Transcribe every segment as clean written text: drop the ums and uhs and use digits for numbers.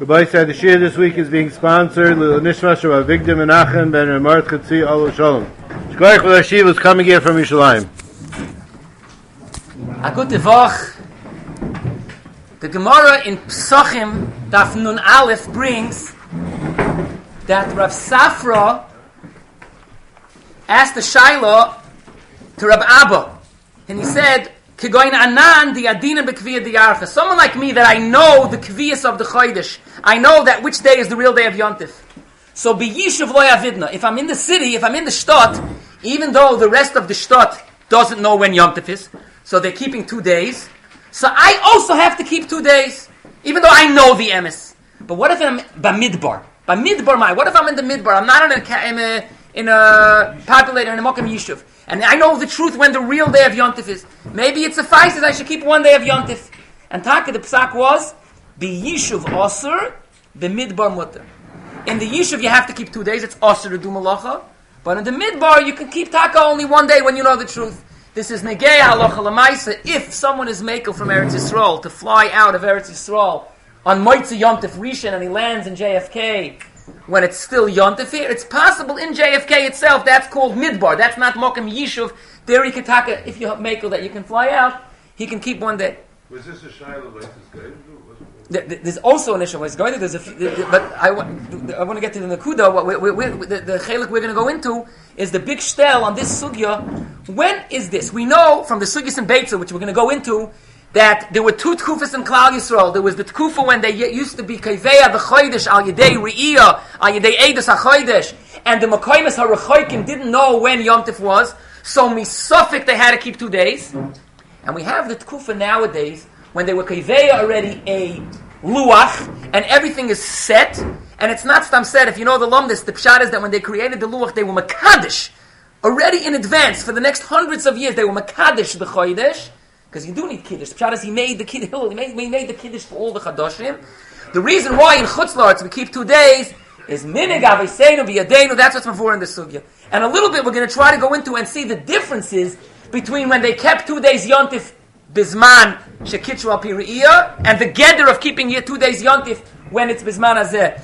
Rabbi said the Shia this week is being sponsored by Nishma Shabbat Vigdim Menachem Ben Ramart Chatzi Olo Shalom. Shkoyach for the Shia was coming here from Yerushalayim. A gute Woche. The Gemara in Psachim, Daf Nun Aleph, brings that Rav Safra asked the Shaila to Rav Abba, and he said, Kegoin Anan di Adina Bekviyah di Arfa. Someone like me that I know the Kviyas of the Chodesh. I know that which day is the real day of Yontif. So be Yishuv lo yavidna. If I'm in the city, if I'm in the Shtot, even though the rest of the Shtot doesn't know when Yontif is, so they're keeping 2 days, so I also have to keep 2 days, even though I know the emes. But what if I'm Bamidbar? Bamidbar, what if I'm in the Midbar? I'm not in a populated in a Mokum Yishuv. And I know the truth when the real day of Yontif is. Maybe it suffices I should keep 1 day of Yontif. And Taka, the Psak was, Be Yishuv Osir, Be Midbar Mutter. In the Yishuv you have to keep 2 days, it's Osir to do Malacha. But in the Midbar you can keep Taka only 1 day when you know the truth. This is Negei Halacha L'Maisa. If someone is Mekel from Eretz Yisrael to fly out of Eretz Yisrael on Moitzi Yontif Rishon and he lands in JFK when it's still Yontif here, it's possible in JFK itself, that's called Midbar. That's not Mokum Yishuv. There he can Taka, if you have Mekel that you can fly out, he can keep 1 day. Was this a Shaila like this guy? There's also an issue where it's going to, but I want to get to the Nakuda. The Chelik we're going to go into is the big shtel on this sugya. When is this? We know from the sugyas in Beitza, which we're going to go into, that there were 2 tkufas in Klal Yisrael. There was the tkufa when they used to be kaiveya the chodesh al yedei re'iyah al yedei edus hachodesh, and the makoymes harechoikim didn't know when Yontif was, so misafik they had to keep 2 days. And we have the tkufa nowadays when they were kaiveya already a luach, and everything is set, and it's not stam said. If you know the lumdis, the pshat is that when they created the luach, they were makadesh already in advance for the next hundreds of years. They were makadesh the chodesh. Because you do need kiddush. The pshat is he made the kiddush. He made the kiddush for all the chadoshim. The reason why in Chutz La'aretz we keep 2 days is minig aviseinu v'yadeinu. That's what's before in the sugya. And a little bit we're going to try to go into and see the differences between when they kept 2 days yontif bisman shekitru al pi re'iyah and the geder of keeping 2 days yontif when it's bisman hazeh.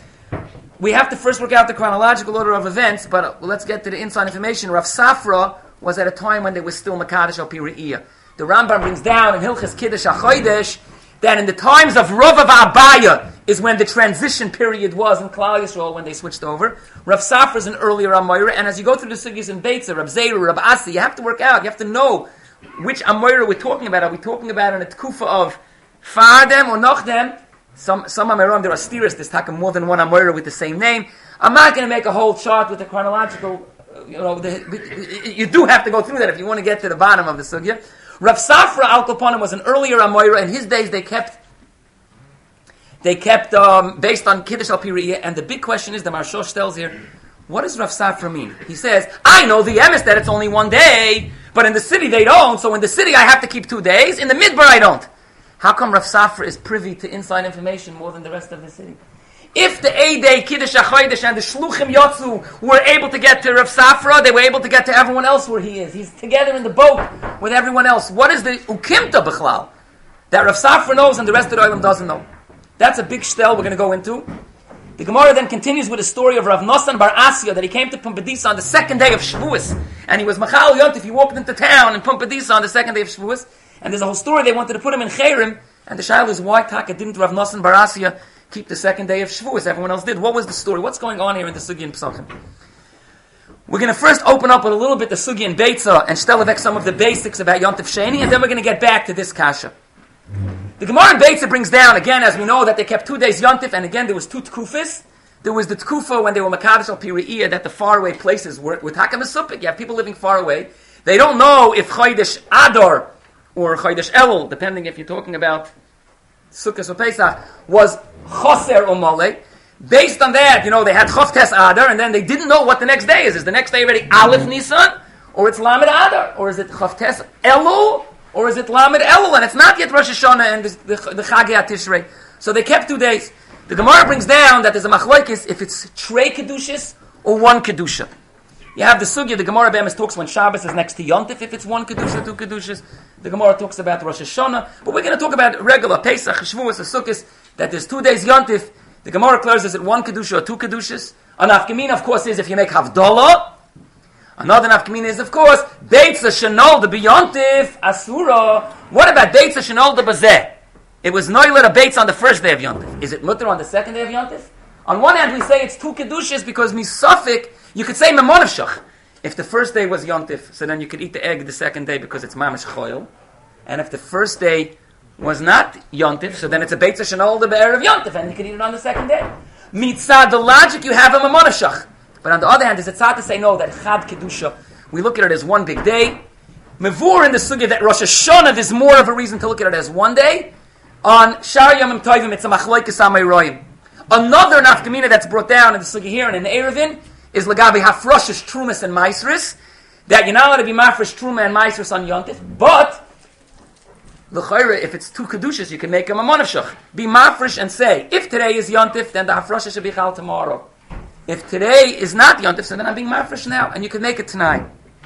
We have to first work out the chronological order of events, but let's get to the inside information. Rav Safra was at a time when they were still makadosh al pi re'iyah. The Rambam brings down in Hilchas Kiddush HaChodesh that in the times of Rava Abaya is when the transition period was in Klal Yisrael when they switched over. Rav Safra is an earlier Amoira, and as you go through the sugyas in Beitza, Rav Zeiru, Rav Asi, you have to work out, you have to know which Amoira we're talking about. Are we talking about in a tkufa of Fardem or Nochdem? Some Amorim, there are steers, there's taken more than one Amoira with the same name. I'm not going to make a whole chart with the chronological, you do have to go through that if you want to get to the bottom of the sugya. Rav Safra Al Koponim was an earlier Amoira. In his days, they kept based on Kiddush Al Pi Re'iyah. And the big question is, the Marshosh tells here, what does Rav Safra mean? He says, I know the emes that it's only 1 day, but in the city they don't. So in the city I have to keep 2 days. In the Midbar I don't. How come Rav Safra is privy to inside information more than the rest of the city? If the Eidei, Kiddush HaChodesh, and the Shluchim Yotzu were able to get to Rav Safra, they were able to get to everyone else where he is. He's together in the boat with everyone else. What is the Ukimta B'chlal that Rav Safra knows and the rest of the Olam doesn't know? That's a big shtel we're going to go into. The Gemara then continues with a story of Rav Nosson Bar Asya that he came to Pumbedisa on the 2nd day of Shavuos, and he was Machal Yontif. He walked into town in Pumbedisa on the 2nd day of Shavuos, and there's a whole story. They wanted to put him in Chayrim, and the Shaila is why Taka didn't Rav Nosson Bar Asya keep the 2nd day of Shavuos? Everyone else did. What was the story? What's going on here in the Sugya in Pesachim? We're going to first open up with a little bit the Sugya in Beitza and shtelevek some of the basics about Yontif Sheni, and then we're going to get back to this kasha. The Gemara in Beitza brings down, again, as we know, that they kept 2 days Yontif, and again, there was 2 tkufis. There was the tkufa when they were Makadosh Al Pi Re'iyah, that the faraway places were with Hakam Esupik. You have people living far away. They don't know if Chodesh Adar or Chodesh Elul, depending if you're talking about Sukkot or Pesach, was Choser or Mole. Based on that, they had Choftes Adar, and then they didn't know what the next day is. Is the next day already Aleph Nisan, or it's Lamed Adar, or is it Choftes Elul, or is it Lamed Elul, and it's not yet Rosh Hashanah and the Chagei Tishrei. So they kept 2 days. The Gemara brings down that there's a machlokes if it's Trei Kedushas or 1 Kedusha. You have the sugya, the Gemara Be'emes talks when Shabbos is next to Yontif, if it's 1 Kedusha, 2 Kedushas. The Gemara talks about Rosh Hashanah. But we're going to talk about regular Pesach, Shavuos, Sukkot, that there's 2 days Yontif, The Gemara clears, is it one kedusha or two kedushas? An nafkamina, of course, is if you make havdalah. Another nafkamina is, of course, beitza shenol de biyontif asura. What about beitza shenol de bazeh? It was noiler a beitza on the first day of yontif. Is it mutter on the second day of yontif? On one hand, we say it's two kedushas because misafik, you could say memonavshach. If the first day was yontif, so then you could eat the egg the second day because it's mamish choil. And if the first day was not yontif, so then it's a beitza shenol de be'er of yontif, and you could eat it on the second day. Mitzad, the logic, you have a memonavshach. But on the other hand, is it tzad to say no, that chad kedusha, we look at it as one big day. Mevur in the sugya that Rosh Hashanah, there's more of a reason to look at it as one day. On Shar Yomim Tovim, it's a machloikas amay roim. Another nafkamina that's brought down in the sugya here and in the Erevin is lagabi hafroshes trumas and maisris, that you're not allowed to be mafresh truma and maisris on yontif, but l'chayre, if it's two kedushas, you can make them a monavshach. Be mafresh and say, if today is yontif, then the hafroshes should be chal tomorrow. If today is not yontif, so then I'm being mafresh now, and you can make it tonight.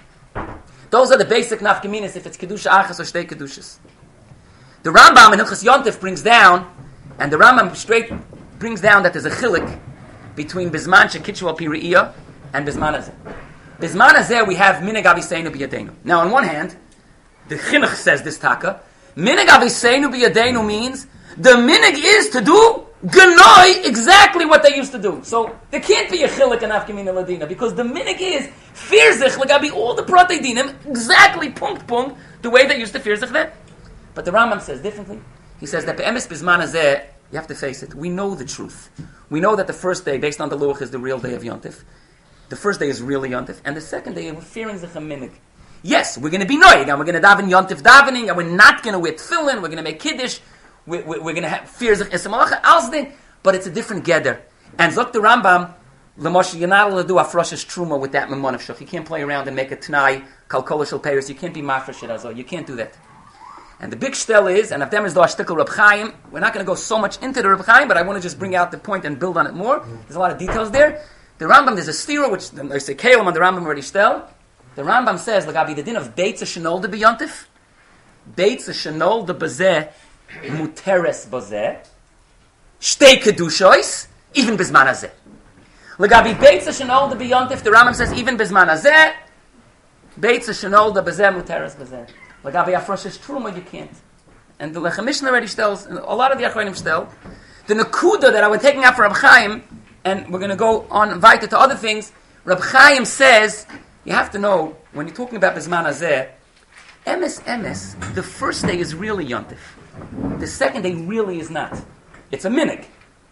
Those are the basic nafkaminas if it's kedusha achas or shtei kedushas. The Rambam in Hilchas Yontif brings down, and the Rambam straight brings down that there's a chilik between Bizman Shekitchu al Piriyah and Bizman Hazeh. Bizman Hazeh we have Minhag Aviseinu B'Yadeinu. Now on one hand, the Chinuch says this taka, Minhag Aviseinu B'Yadeinu means the minhag is to do Ganoi exactly what they used to do. So there can't be a chilik and afkamina ladina because the minhag is firzich lagabi all the protei dinim exactly punkt punkt the way they used to firzich then. But the Rambam says differently. He says that be'emes bizman hazeh, you have to face it. We know the truth. We know that the first day, based on the luach, is the real day of yontif. The first day is really yontif, and the second day we're fearing zech minhag. Yes, we're going to be noig, and we're going to daven yontif davening, and we're not going to wear tefillin. We're going to make kiddush. We're going to have fears of Ismalacha Alzdin, but it's a different gather. And look, the Rambam, Lamoshe, you're not allowed to do Afroshes Truma with that Memon of Shach. You can't play around and make a Tanai, Kalkola Shal Peiros. You can't be Mafresh Azor. You can't do that. And the big shtel is, and if them is the Ashtikal Reb Chaim, we're not going to go so much into the Reb Chaim, but I want to just bring out the point and build on it more. There's a lot of details there. The Rambam, there's a stira, which I say Kalim on the Rambam already shtel. The Rambam says, Lagabi, the din of Beitza Shenol de B'Yontif, Beitza Shenol de Bazeh, Muteres Bazeh, Shtei Kedushois, even Bizman Hazeh. Lagabi Beitza Shenol de B'Yontif, the Rambam says, even Bizman Hazeh, Beitza Shenol de Bazeh, Muteres Bazeh. Lagabi Afroshes Truma, you can't. And the Lechem Mishnah already tells, and a lot of the Achronim tell, the Nakuda that I was taking out for Reb Chaim, and we're going to go on weiter to other things, Reb Chaim says, you have to know, when you're talking about Bizman Hazeh, Emes, the first day is really Yontif. The second day really is not. It's a minhag.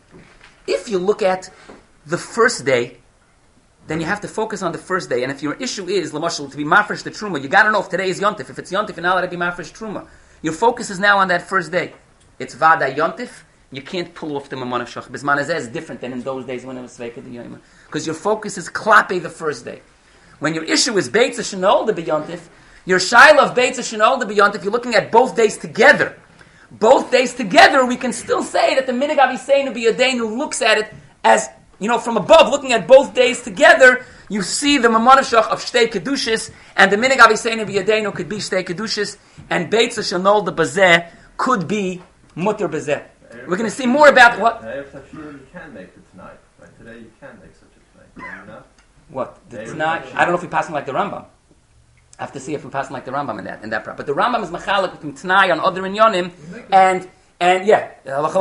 If you look at the first day, then you have to focus on the first day. And if your issue is, Lamashal, to be mafresh the truma, you got to know if today is Yontif. If it's Yontif, you're not allowed to be mafresh truma. Your focus is now on that first day. It's Vada Yontif. You can't pull off the Mamon of Shach. Bizman Hazeh is different than in those days when it was Sveika the Yoma. Because your focus is Klape the first day. When your issue is Beitza Shenol the B'Yontif, your Shaila of Beitza Shenol the B'Yontif, you're looking at both days together. Both days together, we can still say that the Minhag Aviseinu B'Yadeinu looks at it as, from above, looking at both days together, you see the Mamonashach of Shtei Kedushis, and the Minhag Aviseinu B'Yadeinu could be Shtei Kedushis, and Beitza Shenol the Bazeh could be Mutter Bazeh. We're going to see more about what? You can make it tonight. Right? Today you can make such a tonight. Can you not? What? The tonight? I don't know if we're passing like the Rambam. I have to see if we're passing like the Rambam in that part. But the Rambam is machalik between Tanai on other inyonim and yeah, right.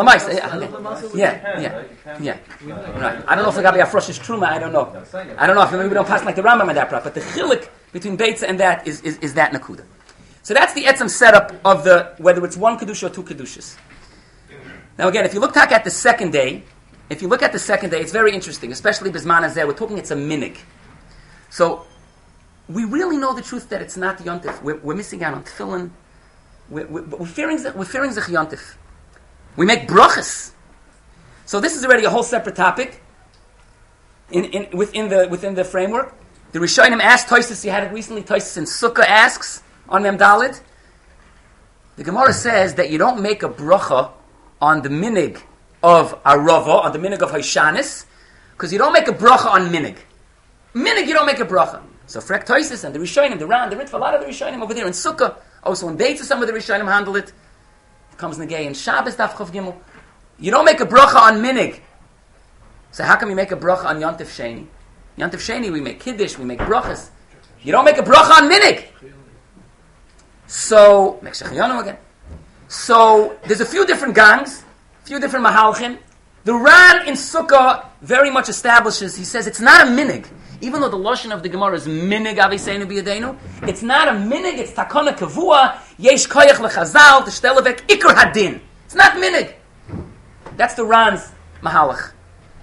I don't know if it's got to be a froshish truma. I don't know if maybe we don't pass like the Rambam in that part. But the chilik between Beitza and that is that nakuda. So that's the etzem setup of the whether it's one kedusha or two kedushas. Now again, if you look at the second day, it's very interesting, especially Bizman Hazeh. We're talking it's a minhag. So we really know the truth that it's not Yontif. We're missing out on tefillin. We're fearing zech Yontif. We make brachas. So this is already a whole separate topic within the framework. The Rishonim asked Tosfos, you had it recently, Tosfos in Sukkah asks on Mem Daled. The Gemara says that you don't make a bracha on the minhag of Arava, on the minhag of Haishanis, because you don't make a bracha on minhag. Minhag, you don't make a bracha. So Frek Tosfos and the Rishonim, the Ran, the Ritva, a lot of the Rishonim over there in Sukkah, also in Beitza, some of the Rishonim handle it. It comes Negei in Shabbos, Daf Chav Gimel. You don't make a bracha on minhag So how can we make a bracha on Yontif Sheni? Yontif Sheni, we make Kiddush, we make brachas. You don't make a bracha on Minig. So, make Shechayanu again. So, there's a few different gangs, a few different mahalchim. The Ran in Sukkah very much establishes, he says, it's not a Minig. Even though the Lashon of the Gemara is Minig Aviseinu B'Yadeinu, it's not a Minig, it's Takona Kavua, Yesh Koyach Lechazal, T'shtelevek Iker Hadin. It's not Minig. That's the Ran's mahalach.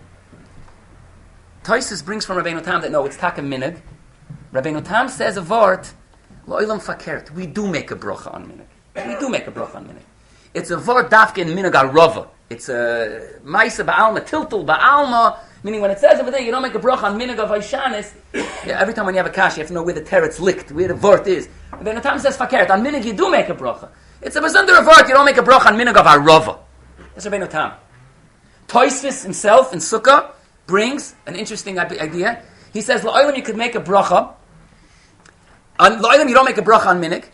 Toysis brings from Rabbeinu Tam that no, it's Taka Minig. Rabbeinu Tam says a vort, Lo'ilam Fakert. We do make a bracha on Minig. We do make a bracha on Minig. It's a vort dafke in Minig Arova. It's a Maisa Ba'alma, Tiltul Ba'alma, meaning when it says over there, you don't make a bracha on Minig of Aishanis, every time when you have a kash, you have to know where the teretz licked, where the vort is. Rabbeinu Tam says Fakert. On Minig you do make a bracha. It's a Bazunder vort, you don't make a bracha on Minig of Arova. That's Rabbeinu Tam. Toysvis himself in Sukkah brings an interesting idea. He says, La'olam you could make a bracha. On La'olam you don't make a bracha on Minig.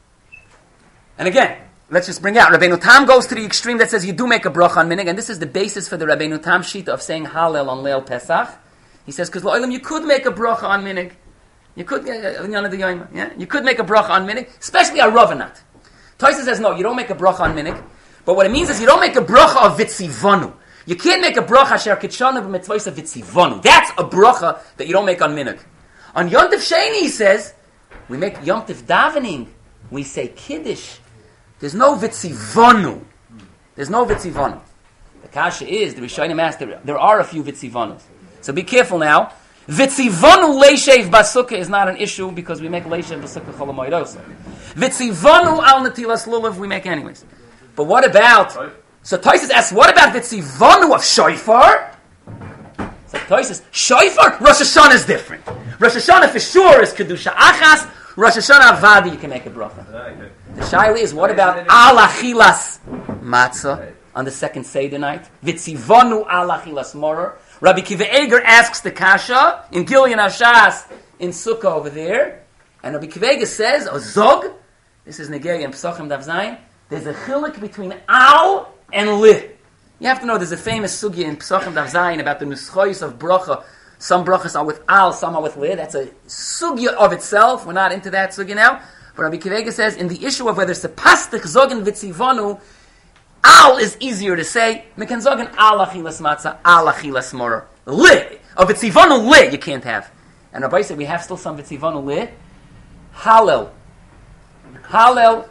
And again, let's just bring out, Rabbeinu Tam goes to the extreme that says you do make a bracha on Minig, and this is the basis for the Rabbeinu Tam sheet of saying Hallel on Leil Pesach. He says, because La'olam you could make a bracha on Minig. You could, you could make a bracha on Minig, especially a Ravanat. Toysvis says, no, you don't make a bracha on Minig. But what it means is you don't make a bracha of Vitzivonu. You can't make a bracha asher kitshanu b'mitzvos of Vitzivonu. That's a bracha that you don't make on Minig. On Yontif Sheni, he says, we make Yontif davening. We say Kiddush. There's no Vitzivonu. There's no Vitzivonu. The kasha is, the Rishonim asked, there are a few Vitzivonus. So be careful now. Vitzivonu leishev basukah is not an issue because we make leishev basukah cholamoidosa. Vitzivonu al natilas lulav we make anyways. But what about... So Toysis asks, what about Vitzivonu of Shofar? So Toysis, Shofar, Rosh Hashanah is different. Rosh Hashanah for sure is Kedusha Achas. Rosh Hashanah Avadi, you can make a bracha. The Shaila is, what about Al Achilas Matzah on the second Seder night? Vitzivonu Al Achilas Morer. Rabbi Kiva Eger asks the Kasha in Gilyon Hashas in Sukkah over there. And Rabbi Kiva Eger says, Zog, this is Negeri and Pesachim Dav Zayin, there's a chilik between Al and Li. You have to know there's a famous sugya in Pesachim Dav Zayin about the nuschois of bracha. Some brachas are with Al, some are with Li. That's a sugya of itself. We're not into that sugya now. But Rabbi Kivega says in the issue of whether it's a pastich zogen vitzivonu, Al is easier to say. Mekan zogen Al achilas matzah, Al achilas morer. Li. Of vitzivonu Li you can't have. And Rabbi said we have still some vitzivonu Li. Hallel. Hallel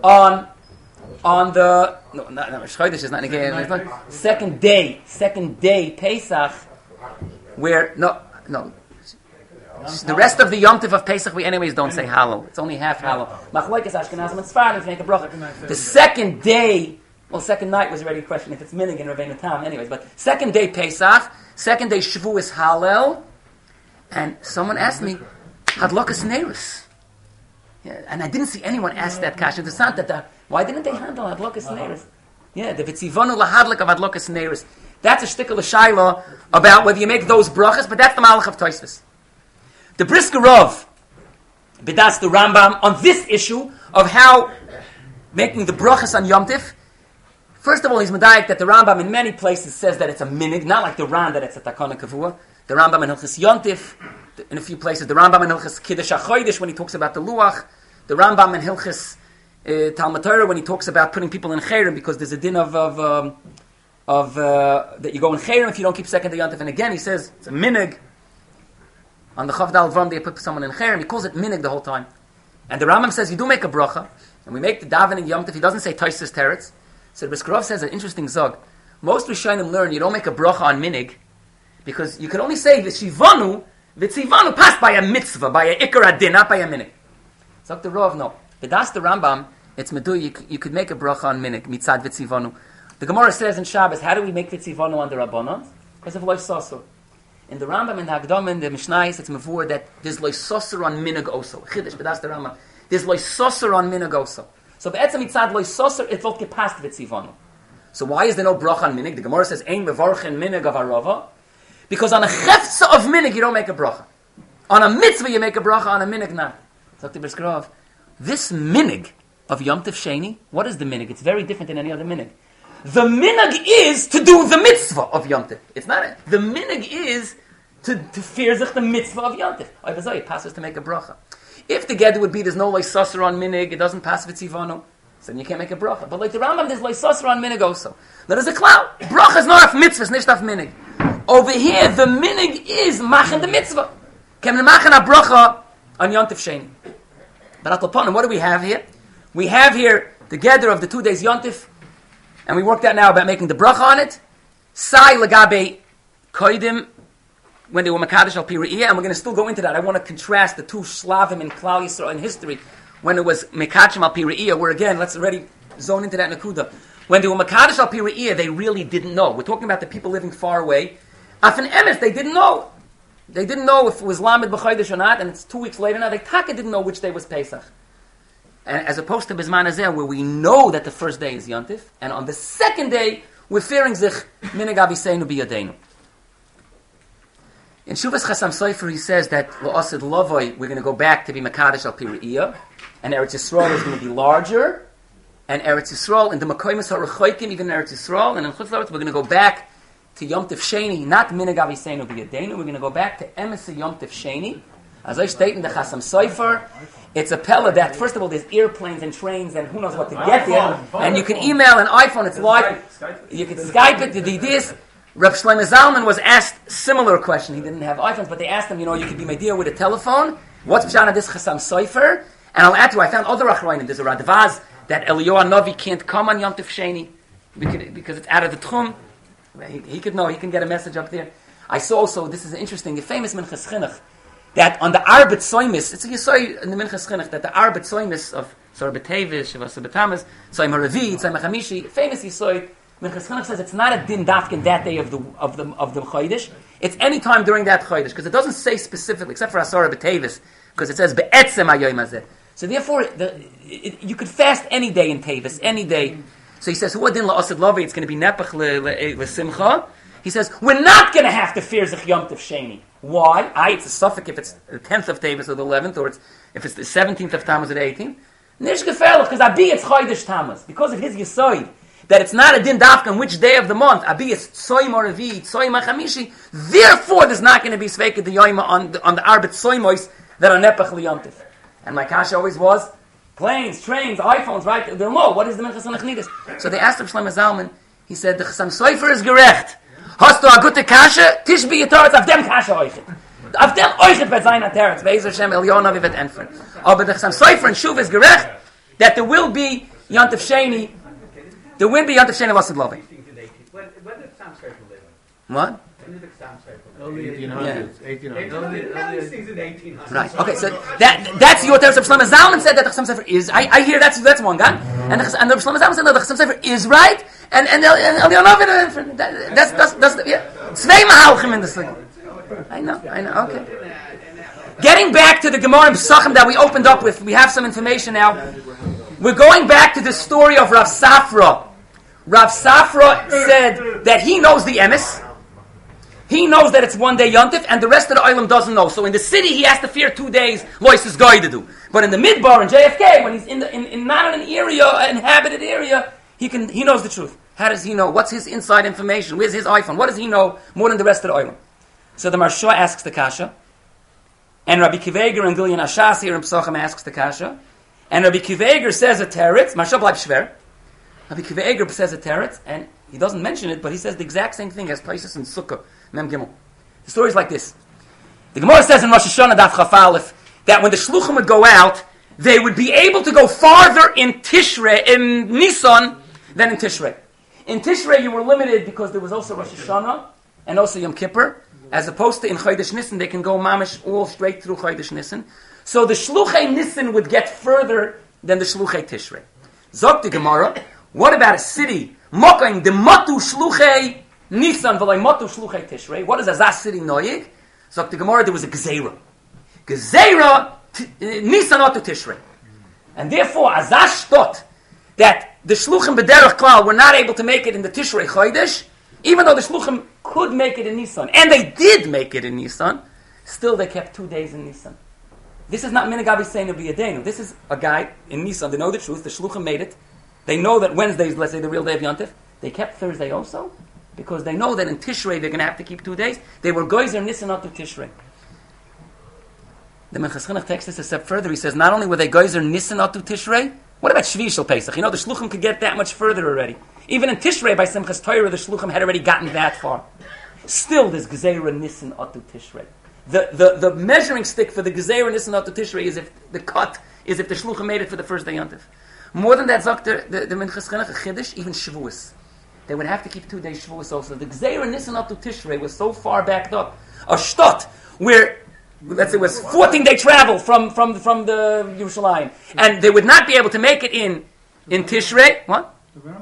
on the Chodesh is not again. Second day Pesach, where no. The rest of the Yom Tov of Pesach we anyways don't say Hallel. It's only half Hallel. Machlokes Ashkenazim and Sfardim make a bracha. The second day, second night was already a question if it's Minig and Rabbeinu Tam. Anyways, but second day Pesach, second day Shavuos Hallel, and someone asked me Hadlokas Neirus. Yeah, and I didn't see anyone ask that kasha. It's not that why didn't they handle Hadlokas Neiris? Yeah, the Vitzivonu lahadlik of Hadlokas Neiris. That's a shtickle of Shaila about whether you make those brachas, but that's the Malach of Toysvis. The Brisker Rav bidas the Rambam on this issue of how making the brachas on Yom Tif. First of all, he's medayik that the Rambam in many places says that it's a minig, not like the Ran that it's a takana kavua. The Rambam in Hilchis Yom Tif, in a few places, the Rambam in Hilchis Kiddush HaChodesh when he talks about the Luach, the Rambam in Hilchis Talmud Torah when he talks about putting people in Chayrim because there's a din of that you go in Chayrim if you don't keep second day Yom Tov. And again, he says it's a minig. On the Chavdal Vam, they put someone in Chayrim. He calls it minig the whole time. And the Rambam says you do make a bracha, and we make the davening Yom Tov. He doesn't say Toysis Teretz. So the Brisker Rav says an interesting zog. Most Rishonim learn you don't make a bracha on minig because you could only say V'shivanu passed by a mitzvah, by a ikar adin, not by a minig. So the Rav, no. But that's the Rambam. It's medu. You could make a bracha on minig mitzad v'tzivanu. The Gemara says in Shabbos, how do we make v'tzivanu on the Rabbanon? Because of loy sosur. In the Rambam and the Hagdom and the Mishnayos, it's mavur that there's loy sosur on minig also. Chiddush, but that's the Rambam. There's loy sosur on minig also. So be'etzem mitzad loy sosur, it will get past v'tzivanu. So why is there no bracha on minig? The Gemara says ein mevarchen minig of arava. Because on a chefza of minig, you don't make a bracha. On a mitzvah, you make a bracha, on a minig, not. Dr. Brisker Rav, this minig of Yom Tov Sheni, what is the minig? It's very different than any other minig. The minhag is to do the mitzvah of Yom Tov. It's not the minhag is to fear sich the mitzvah of Yom Tov. It passes to make a bracha. If the Gedder would be there's no loisasar on minhag, it doesn't pass v'tzivano, so then you can't make a bracha. But like the Rambam, there's loisasar on minhag also. That is a cloud. Bracha is not of mitzvahs, nicht of minhag. Over here, the minhag is machen the mitzvah. Kem machen a bracha on Yom Tov Sheni. But Atlaponim, what do we have here? We have here the Gedder of the 2 days Yom Tov, and we worked out now about making the bracha on it. Sai lagabe koidim, when they were Makadosh al Piriyah, and we're going to still go into that. I want to contrast the two Slavim in Klal Yisrael in history, when it was Mekadosh al Piriyah, where again, let's already zone into that Nakuda. When they were Makadosh al Piriyah, they really didn't know. We're talking about the people living far away. Afin Emes, they didn't know. They didn't know if it was Lamed B'Chodesh or not, and it's 2 weeks later now. They taka didn't know which day was Pesach. And as opposed to Bizman Hazeh, where we know that the first day is Yontif, and on the second day, we're fearing Zich Minhag Aviseinu B'Yadeinu. In Shuvas Chasam Sofer, he says that L'Osid Lovoi, we're going to go back to be Makadosh al Piriyah, and Eretz Yisrael is going to be larger, and Eretz Yisrael, in the Makoimus HaRechoikim, even in Eretz Yisrael, and in Chutz La'aretz, we're going to go back to Yom Tov Sheni, not Minhag Aviseinu B'Yadeinu, we're going to go back to Emes Yom Tov Sheni. As I state in the Chasam Sofer, it's a pella that, first of all, there's airplanes and trains and who knows what to get there, and you can email an iPhone, it's live, you can Skype it, you do this. Reb Shlomo Zalman was asked similar question. He didn't have iPhones, but they asked him, you could be Medir with a telephone. What's Pshat this Chasam Sofer? And I'll add to it, I found other Achroinim. There's a Radvaz that Eliyahu Novi can't come on Yom Tov Sheni because it's out of the Tchum. He could know, he can get a message up there. I saw also, this is interesting, the famous Minchas Chinuch, that on the Arbet Soimis, it's a Yisoy in the Minchas Chinuch, that the Arbet Soimis of Sor B'Tevis, Shavas B'Tamas, Soim HaRavi, Soim HaChamishi, famous Yisoy, Minchas Chinuch says it's not a din dafkin that day of the Chodesh. It's any time during that Chodesh, because it doesn't say specifically, except for Asara B'Tevis, because it says Be'etzem HaYoyim Hazeh. So therefore, you could fast any day in Tevis, any day. So he says, Huwa din la'osid lavi, it's going to be nepach l'simcha. He says, we're not going to have to fear Zich Yom Tov Sheni. Why? It's a suffix if it's the 10th of Tevis or the 11th, or if it's the 17th of Tammuz or the 18th. Nish gefährlich, because Abi it's Chodesh Tammuz. Because of his Yisoid, that it's not a din dafkan which day of the month. Abi is Tzoim Oravi, Tzoim HaChamishi. Therefore, there's not going to be Sveikah the Yoima on the Arbet Tzoimois that are Nepach L'Yom Tov. And my kasha always was, planes, trains, iPhones, right? They'll know, what is the Minchas HaNachnidus? So they asked Reb Shlomo Zalman, he said, the Chasam Sofer is gerecht. Hast du a gute kasha? Tish bi yetoretz, auf dem kasha oichet. Auf dem oichet wird sein a teretz. Be'ez Hashem, Eliyahu Novi wird entfern. Aber the Chasam Sofer and Shuv is gerecht, that there will be Yom Tov Sheni, there will be Yom Tov Sheni L'Osid Lavi. When did Chasam Sofer live? What? When did Chasam Sofer live? 1800s, 1800s. Right. Okay. So that's your terms. Shlomo Zalman said that the Chasam Sofer is. I hear that's one guy, and the Shlomo Zalman said that the Chasam Sofer is right, and Eliyahu Novi. That's yeah. Zwei Mahalchim in the thing. I know. Okay. Getting back to the Gemara in Pesachim that we opened up with, we have some information now. We're going back to the story of Rav Safra. Rav Safra said that he knows the emes. He knows that it's 1 day Yontif, and the rest of the Olam doesn't know. So in the city, he has to fear 2 days, Lois is going to do. But in the Midbar, in JFK, when he's in not in an area, an inhabited area, he knows the truth. How does he know? What's his inside information? Where's his iPhone? What does he know more than the rest of the Olam? So the Marsha asks the Kasha, and Rabbi Kiveger and Gillian Ashas here in Pesachim asks the Kasha, and Rabbi Kiveger says a teretz, Marsha bleibt schwer. Rabbi Kiveger says a teretz, and he doesn't mention it, but he says the exact same thing as Paisus and Sukkah. Mem Gimel. The story is like this. The Gemara says in Rosh Hashanah Daf Chaf Aleph that when the Shluchim would go out, they would be able to go farther in Tishrei, in Nisan, than in Tishrei. In Tishrei you were limited because there was also Rosh Hashanah and also Yom Kippur, as opposed to in Chodesh Nisan they can go mamish all straight through Chodesh Nisan. So the Shluchei Nisan would get further than the Shluchei Tishrei. Zok the Gemara, what about a city? Mokaim, the Matu Shluchei Nisan v'lay Matu Shluchei Tishrei. What is Azaz city noyig? Zok the Gemara, there was a Gezerah. Gezerah, Nisan Otu Tishrei. And therefore, Azaz thought that the Shluchim B'derech Klal were not able to make it in the Tishrei Chodesh, even though the Shluchim could make it in Nisan. And they did make it in Nisan. Still, they kept 2 days in Nisan. This is not Minhag Aviseinu B'Yadeinu. This is a guy in Nisan. They know the truth. The Shluchim made it. They know that Wednesday is, let's say, the real day of Yontif. they kept Thursday also, because they know that in Tishrei they're going to have to keep 2 days. They were Geyser Nisan Atu Tishrei. The Minchas Chinuch takes this a step further. He says, not only were they Geyser Nisan Atu Tishrei, what about Shvi Shel Pesach? You know, the Shluchim could get that much further already. Even in Tishrei, by Simchas Torah, the Shluchim had already gotten that far. Still, there's Gezeira Nisan Atu Tishrei. The measuring stick for the Gezeira Nisan Atu Tishrei is if the cut is if the Shluchim made it for the first day Yontif. More than that, Zok, the Minchas Chinuch, a Chiddush, even Shavuos. They would have to keep 2 days Shavuos also. The Gezeira Nisan Atu Tishrei was so far backed up. A shtot, where, let's say, it was 14-day travel from the Yerushalayim. And they would not be able to make it in Tishrei. What?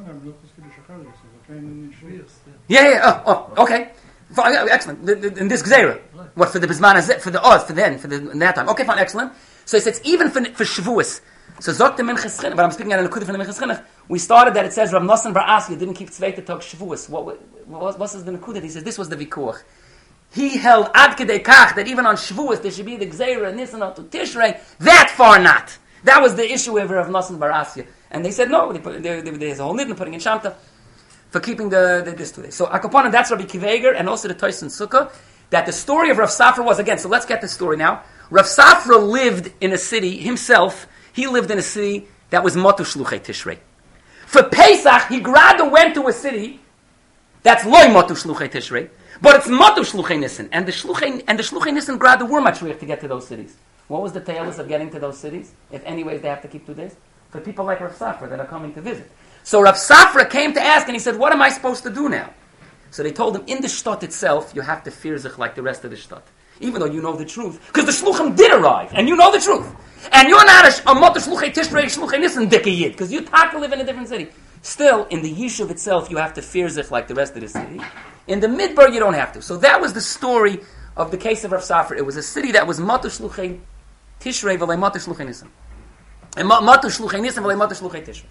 Yeah. Okay. Excellent. In this Gezeira. What, for the Bisman Hazeh, for the Oz, for in that time. Okay, fine, excellent. So he says, even for Shavuos. So Zok the Minchas Chinuch, but I'm speaking out in the Kudah from the Minchas Chinuch. We started that it says Rav Nosson Bar Asya didn't keep Tzveita Tog Shavuos. What was the Nekudah? He says this was the Vikuach. He held Ad Kedei Kach that even on Shavuos there should be the Gezeira Nisan Atu Tishrei. That far not. That was the issue of Rav Nosson Bar Asya. And they said no. There's a whole nidin putting in Shamta for keeping this 2 days. So Akopana, that's Rabbi Kiveger and also the Toys and Sukkah. That the story of Rav Safra was again. So let's get the story now. Rav Safra lived in a city himself. He lived in a city that was Matu Shluchei Tishrei. For Pesach, he rather went to a city that's Loi Matu Shluchei Tishrei, but it's Matu Shluchei Nisan. And the Shluchei Nisan rather were Matriach to get to those cities. What was the tailus of getting to those cities? If anyways they have to keep 2 days? For people like Rav Safra that are coming to visit. So Rav Safra came to ask and he said, what am I supposed to do now? So they told him, in the shtot itself, you have to fear zich like the rest of the shtot. Even though you know the truth. Because the shluchim did arrive, and you know the truth. And you're not a motor shluchei tishrei, shluchei nisan dikka yid, because you have to live in a different city. Still, in the yishuv itself, you have to fear zich like the rest of the city. In the midbar, you don't have to. So that was the story of the case of Rav Safra. It was a city that was motor shluchei tishrei v'lei motor shluchei nisan. And motor shluchei nisan v'lei motor shluchei tishrei.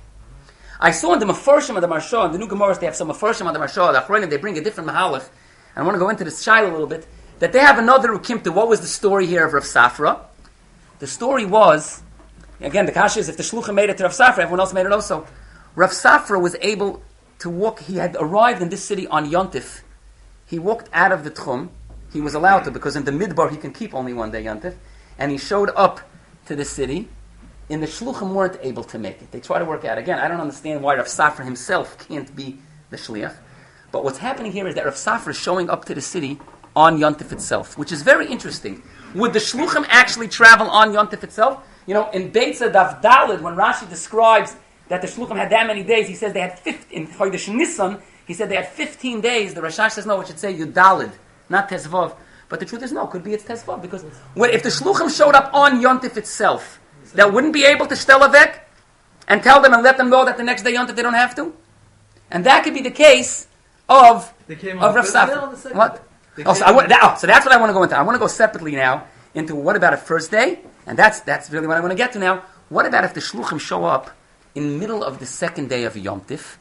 I saw in the Mefarshim of the Marsha, in the new Gemaras, they have some Mefarshim on the Marsha, the Achronim, they bring a different Mahalach. I want to go into this Shaila a little bit. That they have another Ukimta. What was the story here of Rav Safra? The story was, again, the Kasha is if the Shluchim made it to Rav Safra, everyone else made it also. Rav Safra was able to walk, he had arrived in this city on Yontif. He walked out of the Tchum. He was allowed to, because in the Midbar he can keep only 1 day Yontif. And he showed up to the city. In the Shluchim weren't able to make it. They try to work out. Again, I don't understand why Rav Safra himself can't be the Shliach. But what's happening here is that Rav Safra is showing up to the city on Yontif itself, which is very interesting. Would the Shluchim actually travel on Yontif itself? You know, in Beitza Daf Daled, when Rashi describes that the Shluchim had that many days, he says they had 15, in Chodesh Nisan, he said they had 15 days. The Rashash says no, it should say Yudaled, not Tezvav. But the truth is no, could be it's Tezvav, because if the Shluchim showed up on Yontif itself, that wouldn't be able to shtel avek and tell them and let them know that the next day Yontif they don't have to? And that could be the case of Rav Safra. What? So that's what I want to go into. I want to go separately now into what about a first day, and that's really what I want to get to now. What about if the shluchim show up in the middle of the second day of Yom Tif,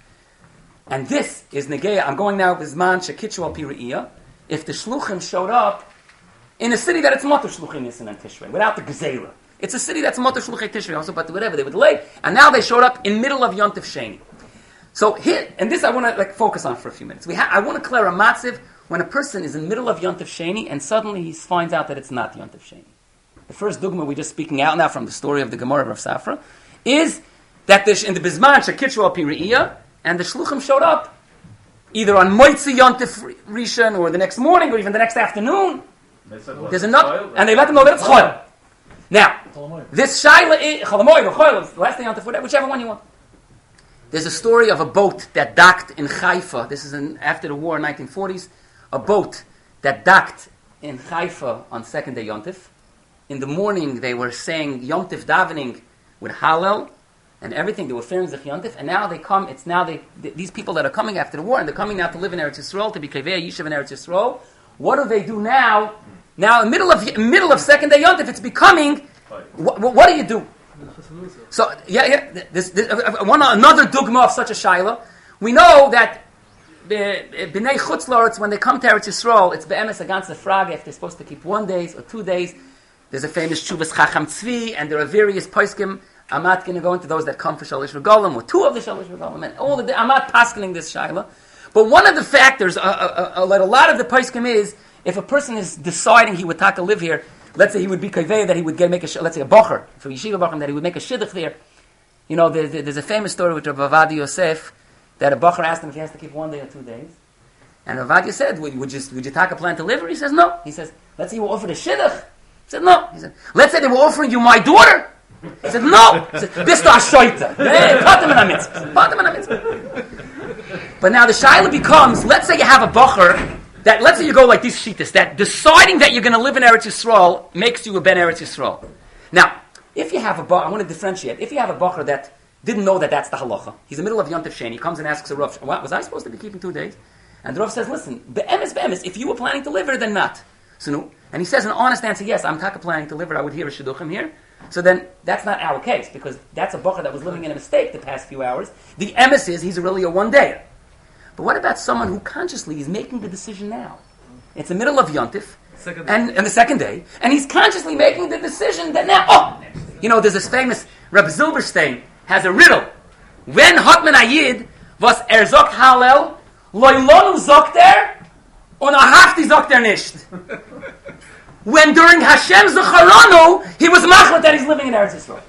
and this is negeya. I'm going now bizman shekitzu al pi re'iyah. If the shluchim showed up in a city that it's motor shluchim nisan and tishrei without the gezeira, it's a city that's motor shluchim tishrei also, but whatever they were delayed, and now they showed up in middle of Yom Tif Sheni. So here, and this I want to focus on for a few minutes. I want to clear a matziv. When a person is in the middle of Yontif Sheni and suddenly he finds out that it's not Yontif Sheni. The first dogma we're just speaking out now from the story of the Gemara of Rav Safra is that in the Bizman Shekitru al pi re'iyah, and the Shluchim showed up either on Moitzi Yontif Rishon or the next morning or even the next afternoon. There's enough, and they let them know that it's Chol. Now, this Shaila is Cholamoid or Chol, the last day Yontif, whichever one you want. There's a story of a boat that docked in Haifa. This is after the war, 1940s. A boat that docked in Haifa on second day Yontif. In the morning, they were saying Yontif davening with Hallel and everything. They were fearing Zech Yontif. And now they come, these people that are coming after the war, and they're coming now to live in Eretz Yisrael, to be Kaveh Yishuv in Eretz Yisrael. What do they do now? Now, in the middle of second day Yontif, it's becoming, what do you do? So, another dogma of such a shaila. We know that B'nai Chutz La'aretz, when they come to Eretz Yisrael, it's be'emes a ganze frage if they're supposed to keep 1 day or 2 days. There's a famous Chuvas Chacham Tzvi, and there are various poskim I'm not going to go into those that come for Shalish Regalim, or two of the Shalish Regalim, and all I'm not paskening this Shaila. But one of the factors that a lot of the Paiskim is, if a person is deciding he would taka live here, let's say he would be kaveh, that he would make let's say a bocher, for Yeshiva Bocher, that he would make a shidduch there. You know, there's a famous story with Rav Avad Yosef, that a bocher asked him if he has to keep 1 day or 2 days. And Rav Avad said, would you take a plan to live here? He says, no. He says, let's say you were offered a shidduch. He said, no. He said, let's say they were offering you my daughter. He said, no. He said, this is a shoita. But now the shaila becomes, let's say you have a bocher, that let's say you go like these shittas, that deciding that you're going to live in Eretz Yisrael makes you a ben Eretz Yisrael. Now, if you have a bocher, I want to differentiate. If you have a bocher that didn't know that that's the halacha, he's in the middle of Yontif Sheni, he comes and asks a Rav, what, was I supposed to be keeping 2 days? And the Rav says, listen, be'emes, if you were planning to live here, then not. So no. And he says an honest answer, yes, I'm taka planning to live here, I would hear a shidduchim here. So then, that's not our case, because that's a bocher that was living in a mistake the past few hours. The emes is, he's really a one-dayer. But what about someone who consciously is making the decision now? It's the middle of Yontif, and the second day, and he's consciously making the decision that now, there's this famous, Rabbi Zilberstein has a riddle. When Hotman Ayid was zogt Hallel, loilonu zogt und hafti zogt nicht. When during Hashem Zacharanu, he was machlat that he's living in Eretz Yisrael.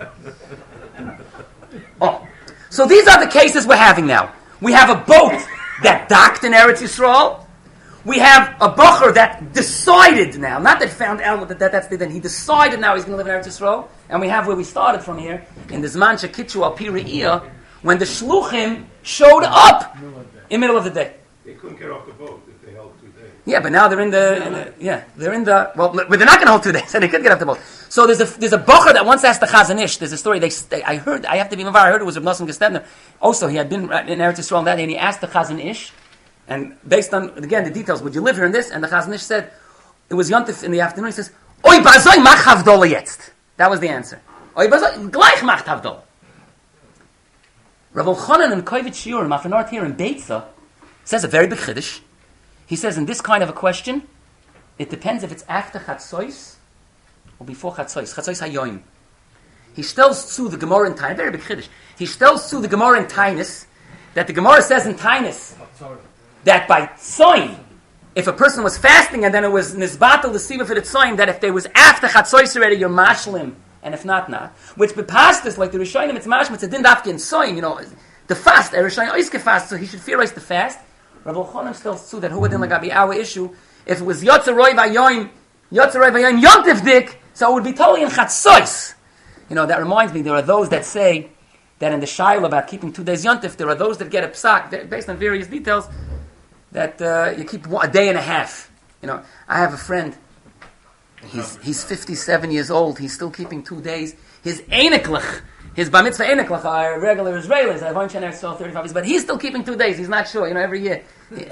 So these are the cases we're having now. We have a boat that docked in Eretz Yisrael. We have a bocher that decided now, not that found out that's then he decided now he's going to live in Eretz Yisrael. And we have where we started from here, in the Zman Shekitchu al Pi Re'iyah, when the Shluchim showed up in the middle of the day. They couldn't get off the boat if they held 2 days. Yeah, but now they're in the they're not going to hold 2 days, and they could get off the boat. So there's a bocher that once asked the Chazon Ish. There's a story I heard it was Reb Nosson Gestebner. Also, he had been in Eretz Yisrael on that day, and he asked the Chazon Ish, and based on again the details, would you live here in this? And the Chazon Ish said it was Yontif in the afternoon. He says, "Oy bazoi mach havdola jetzt." That was the answer. Oy bazoi gleich macht havdola. Rav Elchanan and Kovetz Shiurim, Afenart here in Beitza, says a very big chiddush. He says in this kind of a question, it depends if it's after Chatzos or before Chatzos. Chatzos hayoim. He tells to the Gemara in Tainus, very big chiddush. He tells to the Gemara in Tainus that the Gemara says in Tainus that by tzoyin, if a person was fasting and then it was nisbatel the siva for the tzoyin, that if there was after Chatzos already, you're mashlim, and if not. Which bepastas like the Rishonim, it's mashlim, it's a din dafke in tzoyin, the fast, a Rishonim oiske fast, so he should fear the fast. Rav Elchanan still too that who would be our issue if it was Yotzeroi Vayoim Yontif Dik, so it would be totally in Chatzos. That reminds me, there are those that say that in the Shaila about keeping 2 days Yontif, there are those that get a psak based on various details that you keep a day and a half. I have a friend. He's 57 years old. He's still keeping 2 days. His Einiklach, his Bar Mitzvah Einiklach are regular Israelis. I want to 35 years, but he's still keeping 2 days. He's not sure. Every year.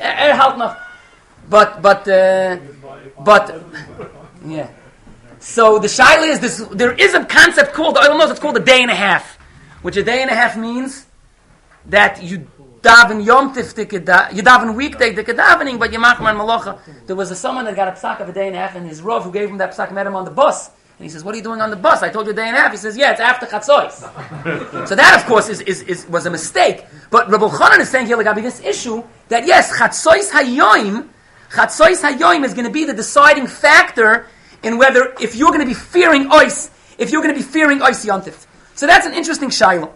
But yeah. So the shaila is this. There is a concept called it's called a day and a half, which a day and a half means that you daven Yom Tif you daven weekday the davening, but you machman malacha. There was someone that got a psak of a day and a half, and his Rav who gave him that psak met him on the bus, and he says, "What are you doing on the bus? I told you a day and a half." He says, "Yeah, it's after Chatzos." So that, of course, was a mistake. But Rabbi Elchanan is saying here, like, this issue that yes, Chatzos Hayoim is going to be the deciding factor in whether if you're going to be fearing ois Yontif. So that's an interesting shaila.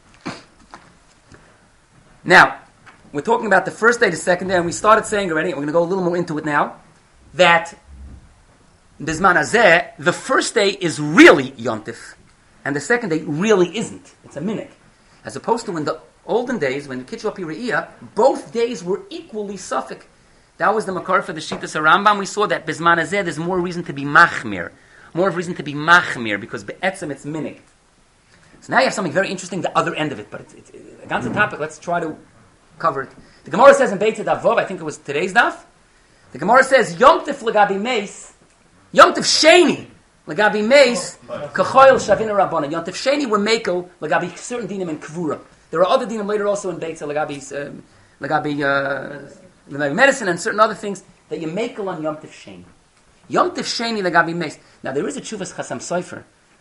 Now, we're talking about the first day, the second day, and we started saying already, and we're going to go a little more into it now, that Bizman Hazeh, the first day is really Yontif, and the second day really isn't. It's a minik. As opposed to in the olden days, when Kitchu al Pi Re'iyah, both days were equally suffik. That was the makar for the Shittas Rambam. We saw that Bizman Hazeh, there's more reason to be machmir. Because be'etzem it's minik. So now you have something very interesting, the other end of it, but it's a ganze topic. Let's try to cover it. The Gemara says in Beit Daf Vov, I think it was today's daf, the Gemara says, Yom Tif Legabi Meis, Yom Tif Sheni Legabi Meis, Kachoil Shavina Rabbana. Yom Tif Sheni were Mekel Legabi certain dinim in Kvura. There are other dinim later also in Beit Legabi medicine and certain other things that you Mekel on Yom Tif Sheni. Yom Tif Sheni Legabi Meis. Now there is a Chuvas Chasam Sofer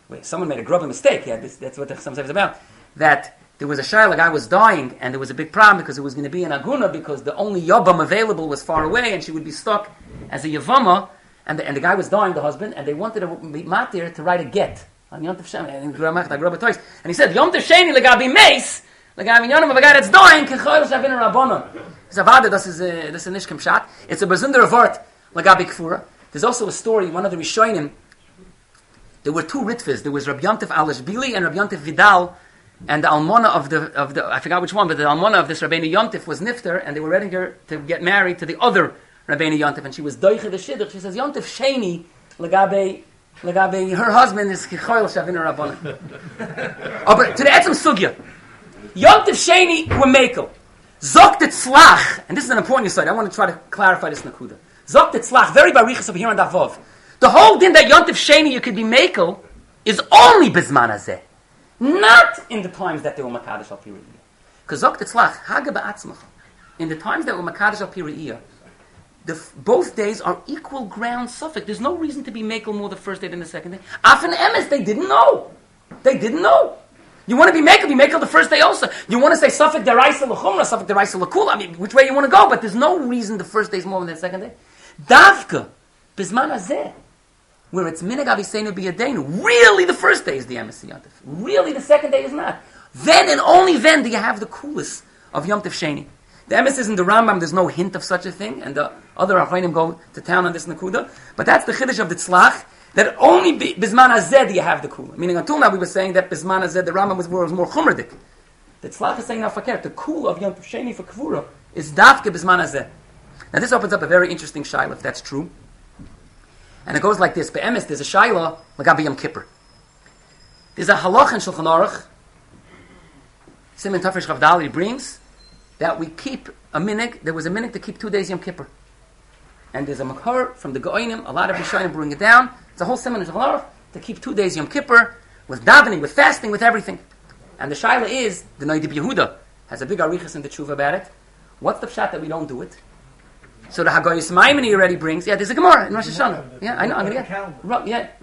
Wait, someone made a grubby mistake. Yeah, that's what sometimes it's about. That there was a shayla, a guy was dying, and there was a big problem because it was going to be an aguna because the only yavam available was far away, and she would be stuck as a yavama, and the guy was dying, the husband, and they wanted a matir to write a get on Yom Tov Sheni, and he said, Yom Tov Sheni legabi meis, legabi yonim of a guy that's dying, kechoyel shavin rabbanon. It's a vada, this is a nishkim shat. It's a bezunder vart legabi kfura. There's also a story, one of the Rishonim, there were two Ritves. There was Rabbi Yontif Alashbili and Rabbi Yontif Vidal, and the almana of the I forgot which one, but the almana of this Rabbeinu Yontif was Nifter, and they were ready to get married to the other Rabbeinu Yontif, and she was doiche the shidduch. She says Yontif Sheni legabe her husband is kichoyel shavin rabbanon. Oh, but to the etzem sugya, Yontif Sheni were mekel. Zokt tzlach, and this is an important insight. I want to try to clarify this nakuda. Zokt tzlach, very barichas over here on Davov. The whole din that Yontif Sheni you could be mekel is only bizman hazeh, not in the times that they were makadosh al piriyah. Because zokt tzlach haga ba'atzmacha. In the times that were makadosh al piriyah, both days are equal ground suffix. There's no reason to be mekel more the first day than the second day. Afin emes, they didn't know. You want to be mekel the first day also. You want to say suffix deraisa l'chumra, suffix deraisa l'kula. I mean, which way you want to go, but there's no reason the first day is more than the second day. Davka, bizman hazeh, where it's minhag aviseinu biyadenu, really the first day is the emes yontif. Really the second day is not. Then and only then do you have the coolest of Yom Tov Sheni. The emes is in the Rambam, there's no hint of such a thing, and the other Achronim go to town on this nakuda, but that's the chiddush of the tzlach, that only bizman hazeh do you have the kula. Meaning until now we were saying that bizman hazeh, the Rambam was more chumradik. The tzlach is saying now fakir, the kula of Yom Tov Sheni for Kvura is dafke bizman hazeh. Now this opens up a very interesting shaila, if that's true. And it goes like this, be'emes, there's a shaila, lagabi Yom Kippur. There's a halach in Shulchan Aruch, Siman Tafresh Chav Dal, he brings, that we keep a minhag, there was a minhag to keep 2 days Yom Kippur. And there's a makar from the Goinim, a lot of Rishonim bring it down, it's a whole Siman in Shulchan Aruch, to keep 2 days Yom Kippur, with davening, with fasting, with everything. And the shaila is, the Noidib Yehuda has a big arichas in the tshuva about it. What's the pshat that we don't do it? So the Hagoyis Maimoni already brings, there's a Gemara in Rosh Hashanah. Yeah, I know, I'm going to get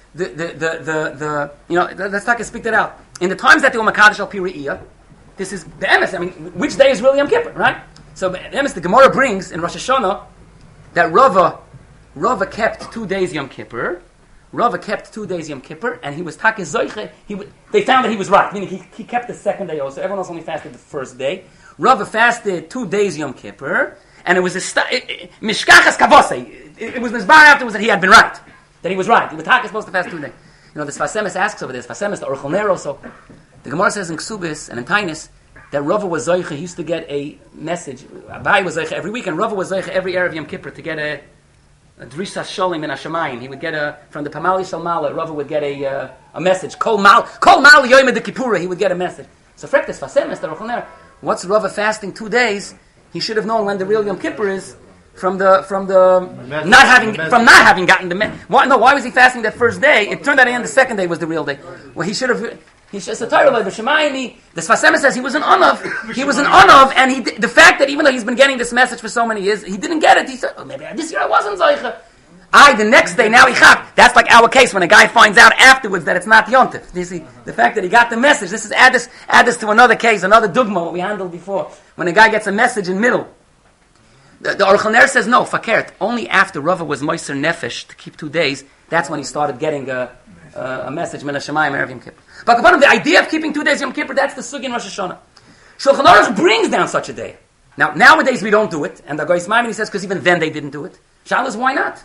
let's talk and speak that out. In the times that they were Makadosh al Piriyah, this is the emes. I mean, which day is really Yom Kippur, right? So the emes, the Gemara brings in Rosh Hashanah that Rava kept 2 days Yom Kippur. Rava kept 2 days Yom Kippur, and he was Takeh Zoiche. They found that he was right, meaning he kept the second day also. Everyone else only fasted the first day. Rava fasted 2 days Yom Kippur, and it was Mishkachas Kavosei. It was Mizbar afterwards that he had been right, that he was right. He was supposed to fast 2 days. You know, the Sfas Emes asks over this. Sfas Emes, the Orchel Ner also. The Gemara says in Ksubis and in Tainis that Rava was Zoiche. He used to get a message. Abai was Zoiche every week, and Rava was Zoiche every Erev Yom Kippur to get a Drisas Sholim in Hashemayim. He would get from the Pamali Shalmala, Rava would get a message. Kol Mal Yoyim de Kippura. He would get a message. So Frektes Sfas Emes, the Orchel Ner. What's Rava fasting 2 days? He should have known when the real Yom Kippur is from not having gotten the message. Why was he fasting that first day? It turned out the second day was the real day. Well, he should have. The Sfas Emes says he was an unav, and the fact that even though he's been getting this message for so many years, he didn't get it. He said, maybe this year I wasn't Zoicha. The next day, now he chap. That's like our case when a guy finds out afterwards that it's not Yontif. You see, the fact that he got the message, this is add this to another case, another dugma, what we handled before. When a guy gets a message in middle. The Orchel Ner says, no, fakert. Only after Rava was Moiser Nefesh to keep 2 days, that's when he started getting a message, Min HaShemayim, Erev Yom Kippur. But the idea of keeping 2 days Yom Kippur, that's the Sugi in Rosh Hashanah. Shulchan Aruch brings down such a day. Now, nowadays we don't do it, and the Goyis Maimoni says, because even then they didn't do it. Shaila is, why not?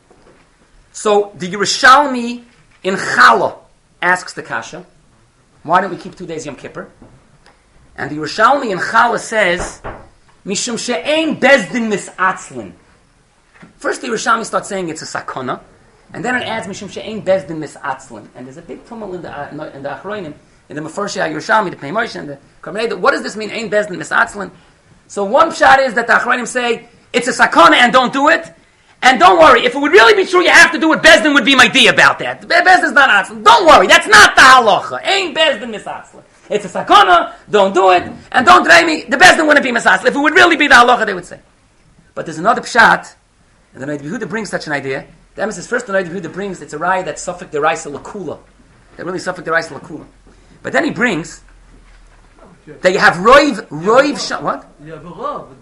So, the Yerushalmi in Chala asks the Kasha, why don't we keep 2 days Yom Kippur? And the Yerushalmi in Chala says, Mishum she'ein bezdin misatzlin. First the Yerushalmi starts saying it's a sakona, and then it adds Mishum she'ein bezdin misatzlin. And there's a big tumult in the Achronim, in the Mefarshei Yerushalmi, the Pnei Moshe, and the Karmelei. What does this mean, ein bezdin misatzlin? So one pshat is that the Achronim say, it's a sakona and don't do it. And don't worry, if it would really be true you have to do it, Bezdin would be my D about that. Bezdin's not atzlin. Don't worry, that's not the halacha. Ain't Bezdin misatzlin. It's a sakona, don't do it, and don't drag me. The Bezdin wouldn't be misatzlin. If it would really be the halacha, they would say. But there's another pshat, and the Noid Yehuda brings such an idea. The emes is first the Noid Yehuda brings, it's a raya that's suffik deraisa lakula. That really suffix the rice lakula. But then he brings that you have Roiv Shonim. What? Yeah, but Rav.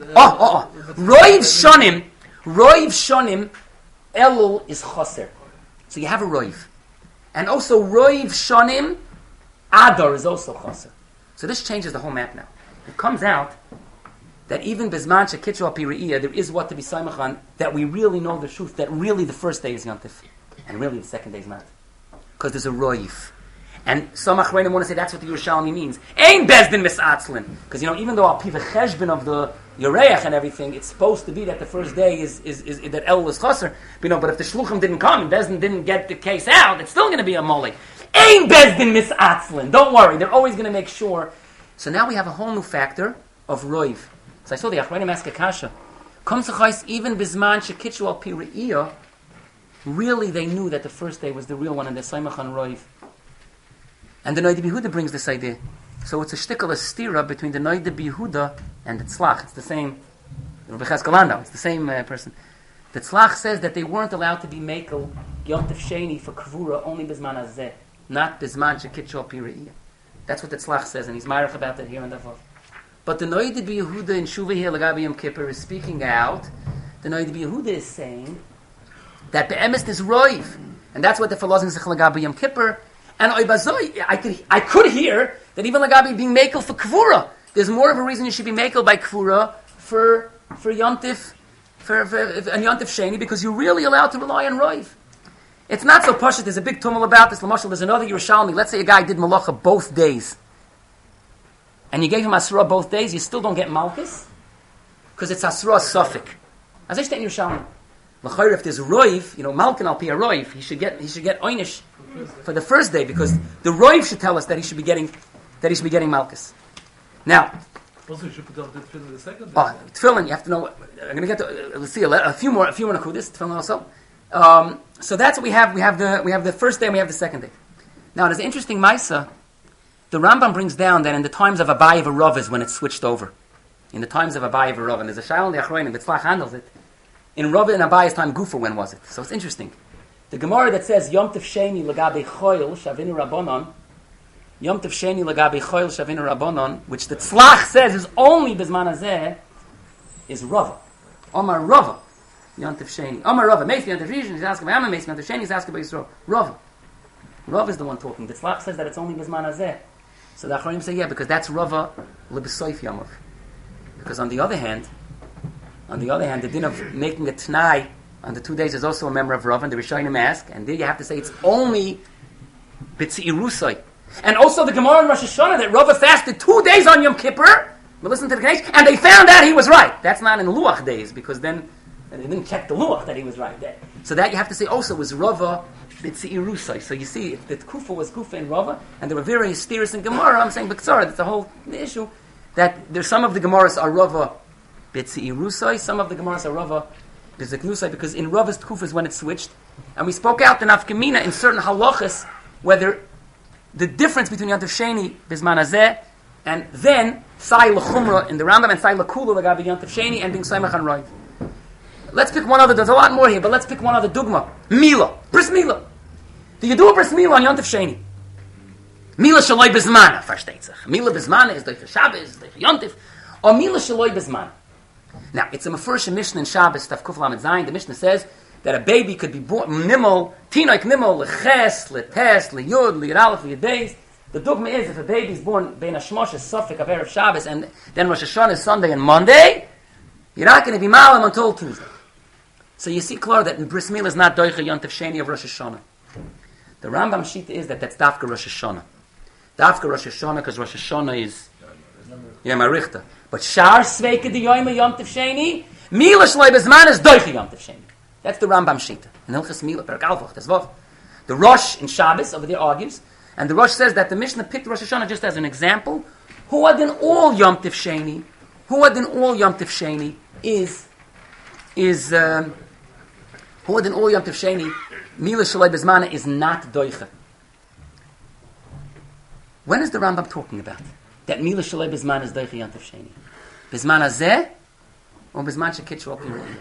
Roiv Shonim, Elul is Choser. So you have a Roiv. And also Roiv Shonim, Adar is also Choser. So this changes the whole map now. It comes out that even Bizman Shekitru Al Pi Re'iyah, there is what to be Saimach on, that we really know the truth, that really the first day is Yontif, and really the second day is not. Because there's a Roiv. And some Achreinim want to say that's what the Yerushalmi means. Ein Bezdin Misatzlin. Because, even though Al Pi V'cheshbin of the Yoreach and everything, it's supposed to be that the first day is that El is Chaser. But if the Shluchim didn't come and Bezdin didn't get the case out, it's still going to be a Mole. Ein Bezdin Misatzlin. Don't worry, they're always going to make sure. So now we have a whole new factor of Roiv. So I saw the Achreinim ask a kasha. Comes to Chais, even Bizman Shekitru Al Pi Re'iyah, really they knew that the first day was the real one and the Saimach on Roiv. And the Noida B'Yehuda brings this idea. So it's a shtickle, a stira between the Noida B'Yehuda and the Tzlach. It's the same, Rabbi Cheskel Landau, it's the same person. The Tzlach says that they weren't allowed to be Mekel Yontif Sheni for Kvura only Bizman Hazeh, not Bizman Shekitru Al Pi Re'iyah. That's what the Tzlach says, and he's ma'arich about that here and there. But the Noida B'Yehuda in Shuvah here, Lagabi Yom Kippur, is speaking out. The Noida B'Yehuda is saying that Be'emes is Roiv. And that's what the Falazim Zich Lagabi Yom Kippur. And I could hear that even Lagabi being Mekel for Kvura, there's more of a reason you should be Mekel by Kvura for Yontif, for Yontif Sheni, because you're really allowed to rely on Roiv. It's not so pashut. There's a big tumult about this. L'mashal, there's another Yerushalmi. Let's say a guy did Malacha both days, and you gave him Asura both days, you still don't get Malchus, because it's Asura Suffolk. As I state in Yerushalmi, l'chayr, if there's Roiv, Malkin al Pi Roiv, he should get Oynish for the first day, because the Roiv should tell us that he should be getting Malchus. Now, also you should put on the tefillin the second day. Tefillin, you have to know. I'm going to get to. Let's see a few more nakudis. Tefillin also. So that's what we have. We have the first day and we have the second day. Now there's an interesting Maisa. The Rambam brings down that in the times of Abaye v'Rav is when it's switched over. In the times of Abaye v'Rav, and there's a Shail in the Achronim, the Tzlach handles it. In Rav and Abaye's time, Gufa, when was it? So it's interesting. The Gemara that says Yom Tov Sheni Lagabe Choil Shavinu Rabbanon, Yom Tov Sheni Lagabe Choil Shavinu Rabbanon, which the Tzlach says is only Bizman Hazeh, is Rava. Omar Rava. Yom Tov Sheni. Omar Rava. Meis Yom Tov Rishon, he's asking about Meis Yom Tov Sheni, he's asking about Yisrael. Rava. Rava is the one talking. The Tzlach says that it's only Bizman Hazeh. So the Achronim say, yeah, because that's Rava L'Besoif Yomov. Because on the other hand, the din of making a T'nai on the 2 days is also a member of Rav, and the Rishonim ask, and there you have to say it's only B'tzirusai. And also the Gemara in Rosh Hashanah that Rav fasted 2 days on Yom Kippur, but listen to the case, and they found out he was right. That's not in Luach days, because then they didn't check the Luach that he was right there. So that you have to say also was Rava B'tzirusai. So you see, if the Kufa was Kufa in Rava, and there were very mysterious in Gemara, I'm saying, B'tzara, that's a whole issue, that there's some of the Gemaras are Rava B'tzirusai, some of the Gemaras are Rava B'ziknusai, because in Rava's Kufa is when it switched. And we spoke out the Nafkamina in certain halachas, whether the difference between Yom Tov Sheni, Bizman Hazeh, and then Sai L'chumra in the Rambam, and Sai L'kula L'gabi Yom Tov Sheni, and being Saimach and Roiv. Let's pick one other, there's a lot more here, but let's pick one other dugma. Mila. Bris Mila. Do you do a Bris Mila on Yom Tov Sheni? Mila Shaloi Bizmana, versteht sich. Mila Bizmana is Doicha Shabbos, Doicha Yom Tov, or Mila Shaloi Bizmana. Now, it's a Mefurish Mishnah in Shabbos, Taf Kuf Lamed Zayin. The Mishnah says that a baby could be born, Nimel, Tinoik Nimel, Leches, Letes, Leyud, Leyud Aleph, Leyud Beis. The dogma is if a baby is born Bein Hashmosh, Suffolk, of Erev Shabbos, and then Rosh Hashanah is Sunday and Monday, you're not going to be Malam until Tuesday. So you see, Clara, that in Bris Milah is not Doicha Yom Tov Sheni of Rosh Hashanah. The Rambam Shita is that's Dafka Rosh Hashanah. Dafka Rosh Hashanah, because Rosh Hashanah is Marichta. But Shar Sveika the Yom Tov Sheni, Mila Shloi Bezman is Doicha Yom Tov Sheni. That's the Rambam Shita. In Hilchas Mila, Perek Alvach, that's Vav. The Rosh in Shabbos over there argues, and the Rosh says that the Mishnah picked Rosh Hashanah just as an example. Who had in all Yom Tov Sheni? Who had in all Yom Tov Sheni is who had in all Yom Tov Sheni? Mila Shaloi Bezmana is not Doicha. When is the Rambam talking about that Mila Shaloi Bezmana is Doicha Yom Tov Sheni? Bezman Hazeh or Bezman Shekitru Al Pi Re'iyah?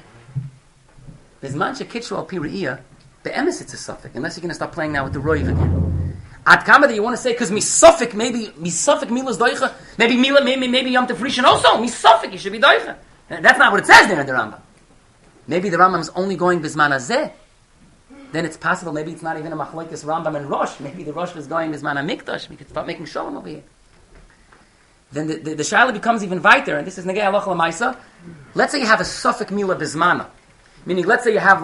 Bezman Shekitru Al Pi Re'iyah, Be'emes it's a suffix, unless you're going to start playing now with the Roiv again. At kama that you want to say because misafik maybe milas doicha, maybe Yom Tov Rishon also misafik you should be doicha. That's not what it says there in the Rambam. Maybe the Rambam is only going bisman hazeh. Then it's possible maybe it's not even a machlokes Rambam and Rosh. Maybe the Rosh was going bisman hamikdash. We could start making shalom over here. Then the shaila becomes even weiter, and this is negei halacha l'maisa. Let's say you have a safek mila bismana, meaning let's say you have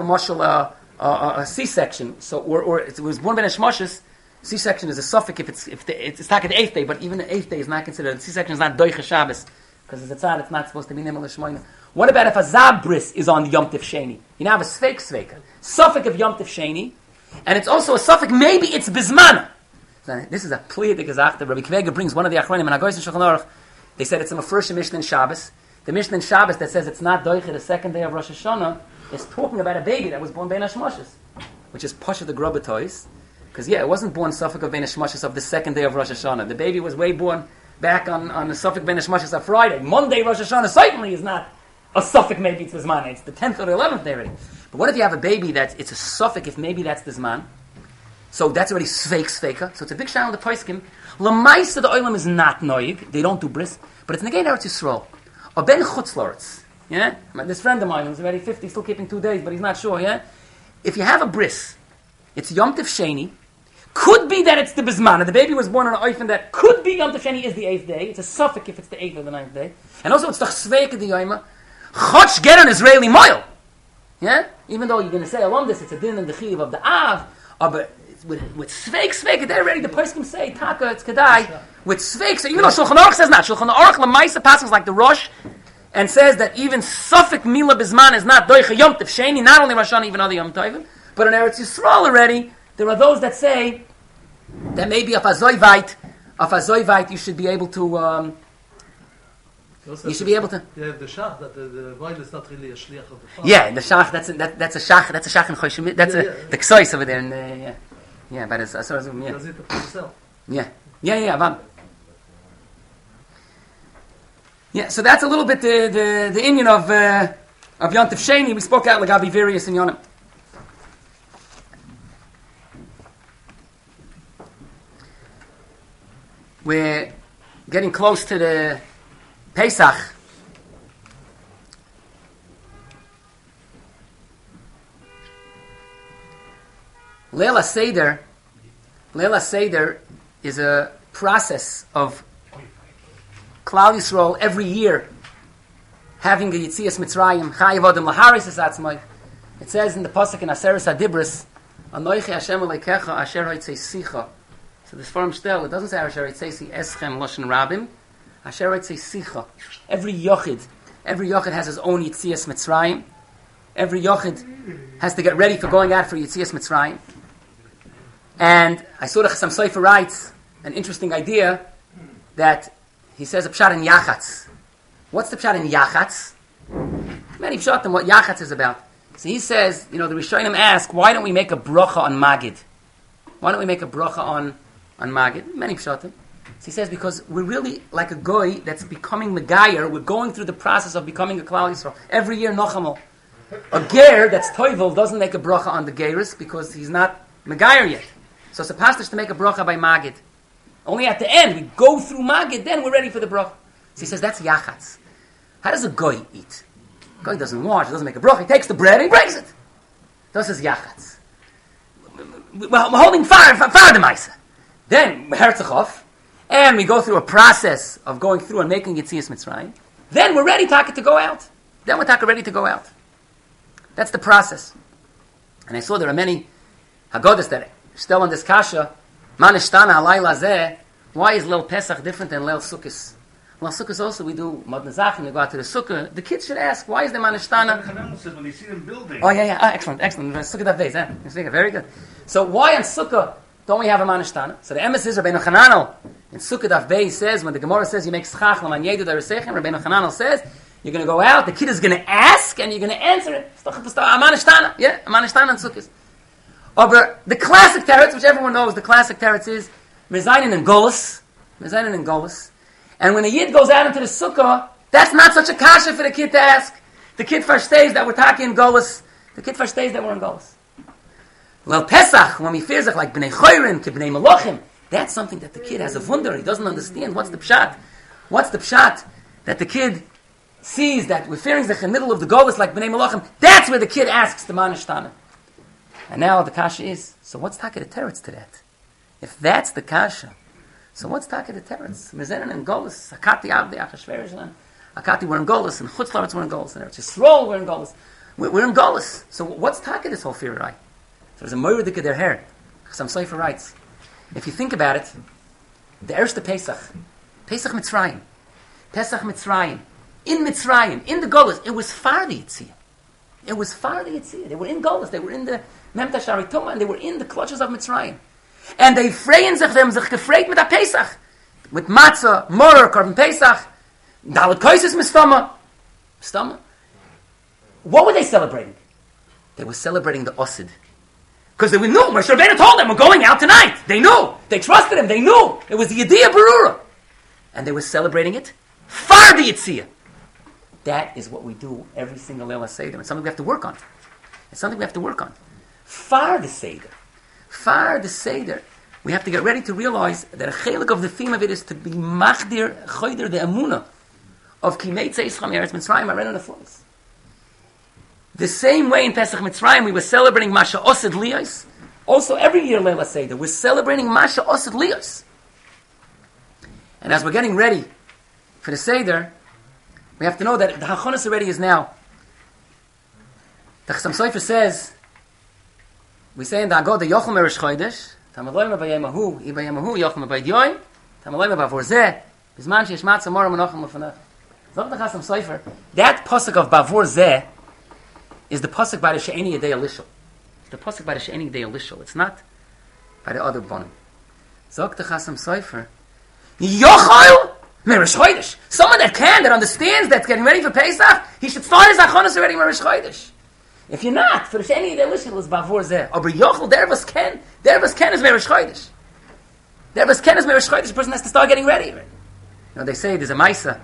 a C-section. So or it was born ben hashmoshes. C-section is a suffix if it's not the 8th day, but even the 8th day is not considered. The C-section is not doicha Shabbos because it's a tzad. It's not supposed to be nimel l'shmoina. What about if a zabris is on the Yom Tov Sheni? You now have a sveka, suffix of Yom Tov Sheni, and it's also a suffix. Maybe it's bismana. So this is a plea that Rabbi Kvega brings one of the achronim and Hagoyis and Shulchan Aruch. They said it's a first Mishnah in Shabbos. The Mishnah in Shabbos that says it's not doicha the second day of Rosh Hashanah is talking about a baby that was born ben hashmoshes, which is pasha the grobatois. Because it wasn't born Suffolk of Ben Hashmoshes of the second day of Rosh Hashanah. The baby was way born back on the Suffolk Ben Hashmoshes of Friday. Monday Rosh Hashanah certainly is not a Suffolk. Maybe it's Zman. It's the 10th or the 11th day already. But what if you have a baby it's a Suffolk? If maybe that's the Zman, so that's already sveka. So it's a big shayla on the Poskim. Lamaisa the oilam is not noig. They don't do bris, but it's negay Eretz Yisrael. Or ben chutz loretz. Yeah, this friend of mine who's already 50, still keeping 2 days, but he's not sure. Yeah, if you have a bris, it's Yom Tov Sheni. Could be that it's the Bismana. The baby was born on an oifen that could be Yom Tov Sheni is the 8th day. It's a suffix if it's the 8th or the 9th day. And also it's the Chsveik the Yoima. Chotch get an Israeli moil. Yeah? Even though you're going to say along this, it's a din and the chiv of the Av. But with Sveik, they're ready. The Poskim say, Taka, it's Kedai. With Sveik, so even though Shulchan Aruch says not. Shulchan Aruch Lamaisa passes like the Rosh and says that even suffix Mila Bismana is not Doicha Yom Tov Sheni, not only Rosh Hashanah, even other Yom Tovim. But in Eretz Yisrael already, there are those that say that maybe of a zoivite, you should be able to. You should be able to. Yeah, the shach that the void is not really a shliach of the father. Yeah, the shach. That's a shach. That's a shach in Choshim. That's the ksois over there. And, yeah, but it's Does it for himself? Yeah. Yeah, so that's a little bit the Indian of Yom Tov Sheni. We spoke out Lagabi various in Yonim. We're getting close to the Pesach. Leila Seder is a process of Klal Yisrael every year having a Yitzias Mitzrayim, Chayav Adam Laharis es Atzmai. It says in the Pasuk in Aseres Adibris, Anoichi Hashem Aleikecha Asher Hoitzei Sicha. So this form still, it doesn't say Asher Hoitzei Si Eschem Loshen Rabim, Asher Hoitzei Sicha. Every Yochid has his own Yitzias Mitzrayim. Every Yochid has to get ready for going out for Yitzias Mitzrayim. And I saw the Chassam Sofer writes an interesting idea that he says a pshat in Yachatz. What's the pshat in Yachatz? Many pshatim what Yachatz is about. So he says, the Rishonim ask, why don't we make a bracha on Magid? Why don't we make a bracha on Magid? Many pshatim. So he says, because we're really like a goy that's becoming Megayer. We're going through the process of becoming a Klal Yisrael. Every year, Nochamol. A ger that's Toivel doesn't make a bracha on the Geris because he's not Megayer yet. So it's a passage to make a bracha by Magid. Only at the end, we go through Magid, then we're ready for the bracha. So he says, that's Yachatz. How does a goy eat? A goy doesn't wash, doesn't make a bracha. He takes the bread and he breaks it. This is Yachatz. We're holding fire the Maisa. Then, Herzachov, and we go through a process of going through and making Yitzias Mitzrayim. Then we're ready, to go out. Then we're ready to go out. That's the process. And I saw there are many Haggadahs that still on this kasha, Manishtana Alayla Zeh, why is Leil Pesach different than Leil Sukkos? Leil Sukkos also we do Modna Zachin, we go out to the Sukkah. The kids should ask, why is the Manishtana? When they see them building. Oh yeah, excellent. Sukkah Dav Beis, very good. So why on Sukkah don't we have a Manishtana? So the emes is Rabbeinu Chananel in Sukkah Dav Beis says, when the Gemara says you make Schach L'man Yedu D'Aresechem, Rabbeinu Chananel says, you're going to go out, the kid is going to ask, and you're going to answer it. A Manishtana, yeah, a Manishtana on Sukkahs. Over the classic teretz, which everyone knows, the classic teretz is Mezainin and Golus. And when a Yid goes out into the Sukkah, that's not such a kasha for the kid to ask. The kid first stays that we're talking in Golus. The kid first stays that we're in Golus. Well, Pesach, when we fear like Bnei Choyrim, Ke Bnei Malachim, that's something that the kid has a wonder. He doesn't understand what's the pshat. What's the pshat that the kid sees that we're fearing in the middle of the Golus like Bnei Malachim? That's where the kid asks the Manishtana. And now the kasha is, so what's Taka the Teretz to that? If that's the kasha, so what's Taka the Teretz? Mezenen and Golus, Akati Avdi, Achashverosh, Akati we're in Golus, and Chutz Laretz we're in Golus, and Eretz Yisrael we're in Golus. We're in Golus. So what's Taka this whole fear, right? So there's a Moiridik of their hair. Some Sefer writes, if you think about it, the Erste Pesach Mitzrayim, Pesach Mitzrayim, in Mitzrayim, in the Golus, it was far the Yitzhak. It was far the Yitzhak. They were in Golus, they were in the Memta Shari Toma, and they were in the clutches of Mitzrayim. And they freien sich gefreit mit der Pesach. With Matzah, Morer, Korban Pesach, Dalet Koises Mistama. Mistama. What were they celebrating? They were celebrating the Osid. Because they knew, Moshe Rabbeinu told them, we're going out tonight. They knew. They trusted him. They knew. It was the Yediyah Berura. And they were celebrating it. Far the Yitzhak. That is what we do every single Leila Seder. It's something we have to work on. It's something we have to work on. Far the Seder. Far the Seder. We have to get ready to realize that a chelik of the theme of it is to be machdir, choyder, the emunah of Kimei Tzeischam Eretz Mitzrayim, Aren on the floors. The same way in Pesach Mitzrayim we were celebrating Masha Osed Liyos. Also every year Leila Seder we're celebrating Masha Osed Liyos. And as we're getting ready for the Seder, we have to know that the Hachonas already is now. The Chassam Sofer says, we say in the Agoda Yochel Merish Chodesh, Tamaloyim Abayemahu, Ibayemahu Yochel Abayidyoim, Tamaloyim Abavorzeh, Bizman Sheyesh Matzah Mora Menochem Lefanech. Zog the Chassam Sofer, that pasuk of Bavorzeh is the pasuk by the She'eni Yedei Elishol. It's the pasuk by the She'eni Yedei Elishol. It's not by the other bonim. Zog the Chassam Sofer, Yochel Merish Chodesh. Someone that understands, that's getting ready for Pesach, he should start his Achonos already Merish Chodesh. If you're not, for the She'eni Yedei Elishol is Bavorzeh. Aber Yochel, dervas ken is Merish Chodesh. Dervas ken is Merish Chodesh. The person has to start getting ready. You know, they say there's a Maisa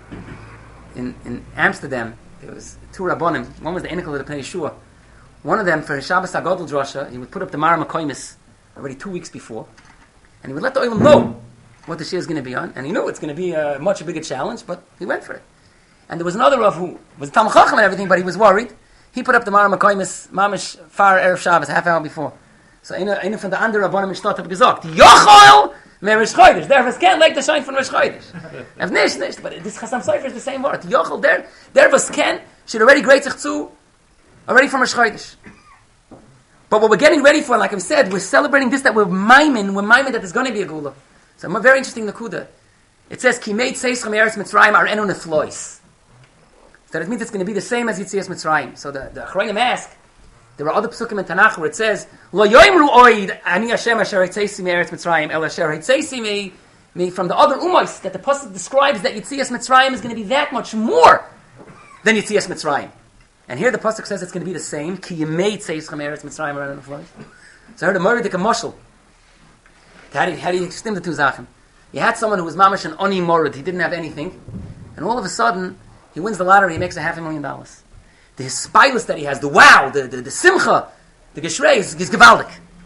in Amsterdam. There was two Rabbonim. One was the Enikel of the Pnei Yeshua. One of them, for his Shabbos HaGodel Drasha, he would put up the Mara Makoimis already 2 weeks before. And he would let the Olam know what the Shir is going to be on. And he knew it's going to be a much bigger challenge, but he went for it. And there was another Rav who was a Talmud Chacham and everything, but he was worried. He put up the Mara Makoimis, Mamish, Far Erev Shabbos, half hour before. So einer von der anderen Rabbonim in Stott hat gesagt, Yochel Merish Chodesh. Dervas ken like the shine from Merish Chodesh. I've nicht. But this Chassam Sofer is the same word. Yochel dervas ken should already great sich zu, already from Merish Chodesh. But what we're getting ready for, like I said, we're celebrating this, that we're miming that there's going to be a Gula. So a very interesting Nakuda. It says, Kimei Tzeischam Eretz Mitzrayim are enu neflois. So that means it's going to be the same as Yitzias Mitzrayim. So the Achronim ask, there are other psukim in Tanakh where it says, Lo yoimru oid ani Hashem asher hitzeisi me Eretz Mitzrayim el asher hitzeisi me from the other umos, that the pasuk describes that Yitzias Mitzrayim is going to be that much more than Yitzias Mitzrayim. And here the pasuk says it's going to be the same. Ki yemei tzeischam Eretz Mitzrayim around the floors. So I heard a Moiridik Moshel. How do you extend the two Zachen? You had someone who was mamash an oni morid. He didn't have anything, and all of a sudden he wins the lottery. He makes $500,000. The spilus that he has, the wow, the simcha, the geshrei is gewaldig.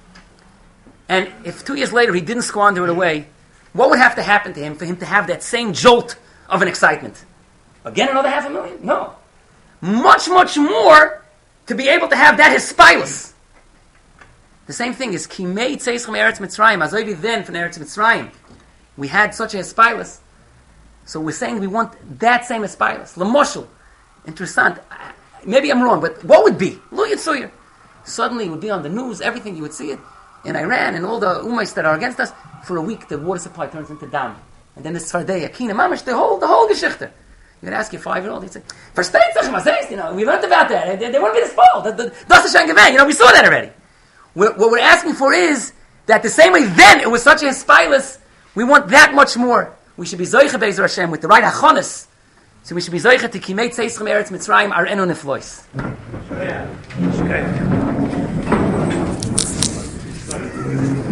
And if 2 years later he didn't squander it away, what would have to happen to him for him to have that same jolt of an excitement? Again, another $500,000? No. Much, much more to be able to have that his spilus. The same thing is Kimei Tzeischam Eretz Mitzrayim. Azoivi then from Eretz Mitzrayim, we had such a spilus. So we're saying we want that same spilus. Lamoshel. Interessant. Maybe I'm wrong, but what would be? Lo Yitzuyer. Suddenly it would be on the news, everything, you would see it. In Iran and all the ummahs that are against us, for a week the water supply turns into dam. And then it's Tzfardei, Akina, Mamash, the whole Geschichte. You would ask your 5-year-old, he'd say, Versteht sich, was heißt, we learned about that. They want to be the Das ist schon gewähnt, we saw that already. What we're asking for is that the same way then it was such a spilus, we want that much more. We should be Zoicha Be'ezer Hashem with the right Hachonis. So we should be Zoicha to Kimei Tzeischam Eretz Mitzrayim are enu neflois. Yeah. Okay.